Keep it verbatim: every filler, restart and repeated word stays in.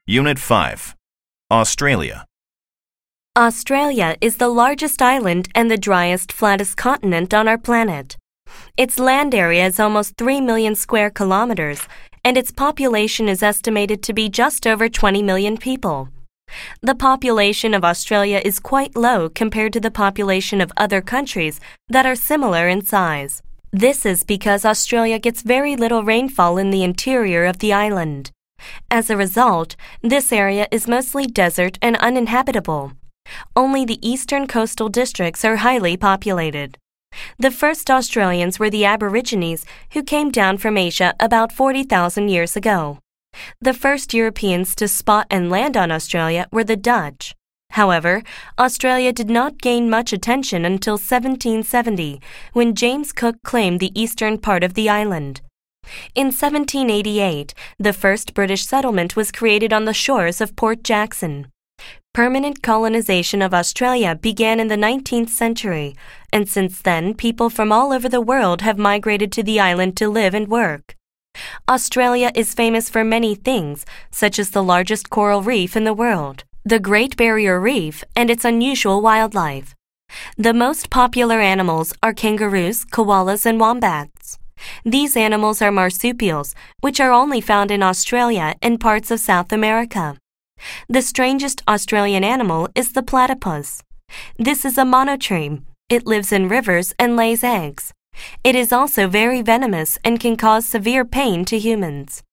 Unit five. Australia. Australia is the largest island and the driest, flattest continent on our planet. Its land area is almost three million square kilometers, and its population is estimated to be just over twenty million people. The population of Australia is quite low compared to the population of other countries that are similar in size. This is because Australia gets very little rainfall in the interior of the island. As a result, this area is mostly desert and uninhabitable. Only the eastern coastal districts are highly populated. The first Australians were the Aborigines, who came down from Asia about forty thousand years ago. The first Europeans to spot and land on Australia were the Dutch. However, Australia did not gain much attention until seventeen seventy, when James Cook claimed the eastern part of the island. In seventeen eighty-eight, the first British settlement was created on the shores of Port Jackson. Permanent colonization of Australia began in the nineteenth century, and since then people from all over the world have migrated to the island to live and work. Australia is famous for many things, such as the largest coral reef in the world, the Great Barrier Reef, and its unusual wildlife. The most popular animals are kangaroos, koalas, and wombats. These animals are marsupials, which are only found in Australia and parts of South America. The strangest Australian animal is the platypus. This is a monotreme. It lives in rivers and lays eggs. It is also very venomous and can cause severe pain to humans.